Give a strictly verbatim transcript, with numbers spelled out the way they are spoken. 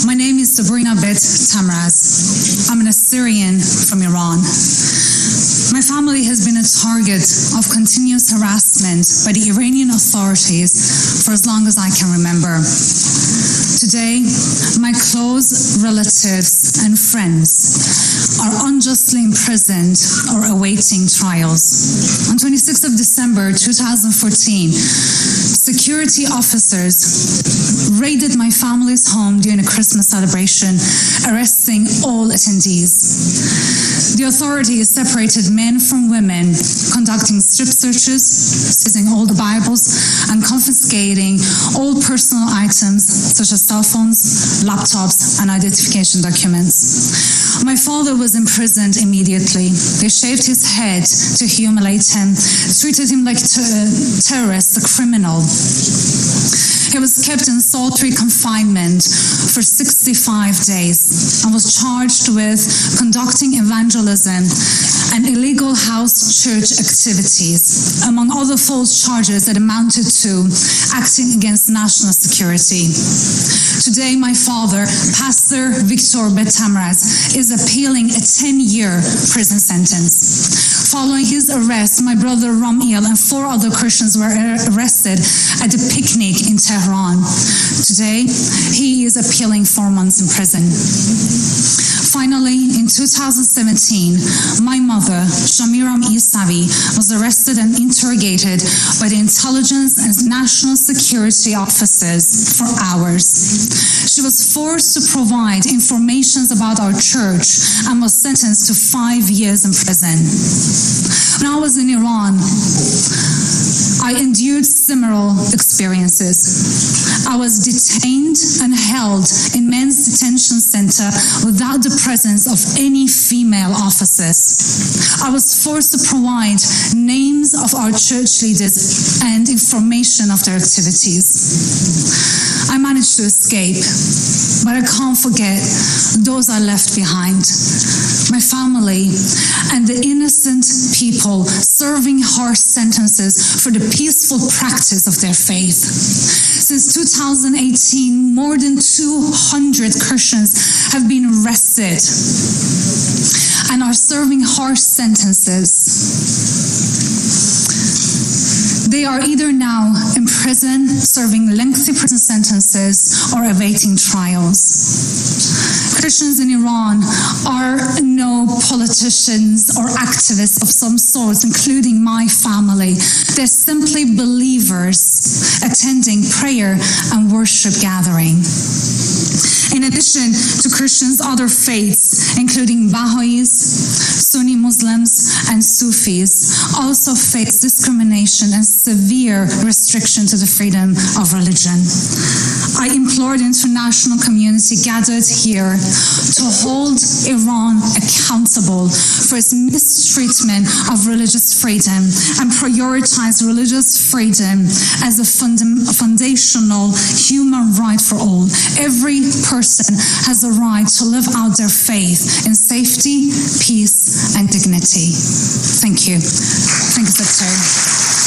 My name is Sabrina Bint Tamraz. I'm an Assyrian from Iran. My family has been a target of continuous harassment by the Iranian authorities for as long as I can remember. Today, my close relatives and friends are unjustly imprisoned or awaiting trials. On twenty-sixth of December two thousand fourteen, security officers raided my family's home during a Christmas celebration, arresting all attendees. The authorities separated men from women, conducting strip searches, seizing all the Bibles, and confiscating all personal items such as cell phones, laptops, and identification documents. My father was imprisoned immediately. They shaved his head to humiliate him, treated him like a terrorist, a criminal. He was kept in solitary confinement for sixty-five days and was charged with conducting evangelism and illegal house church activities, among other false charges that amounted to acting against national security. Today, my father, Pastor Victor Bint Tamraz, is appealing a ten-year prison sentence. Following his arrest, my brother Ramiel and four other Christians were arrested at a picnic in Tehran. Today, he is appealing four months in prison. Finally, in two thousand seventeen, my mother, Shamiram Isavi, was arrested and interrogated by the intelligence and national security officers for hours. She was forced to provide information about our church and was sentenced to five years in prison. When I was in Iran, I endured similar experiences. I was detained and held in men's detention center without the presence of any female officers. I was forced to provide names of our church leaders and information of their activities. I managed to escape, but I can't forget those I left behind. My family and the innocent people serving harsh sentences for the peaceful practice of their faith. Since two thousand eighteen, more than two hundred Christians have been arrested and are serving harsh sentences. They are either now in prison, serving lengthy prison sentences, or awaiting trials. Christians in Iran are no politicians or activists of some sort, including my family. They're simply believers attending prayer and worship gathering. In addition to Christians, other faiths, including Baha'is, Sunni Muslims, and Sufis, also face discrimination and severe restriction to the freedom of religion. I implore the international community gathered here to hold Iran accountable for its mistreatment of religious freedom and prioritize religious freedom as a funda- foundational human right for all. Every person has a right to live out their faith in safety, peace, and dignity. Thank you. Thank you, Secretary.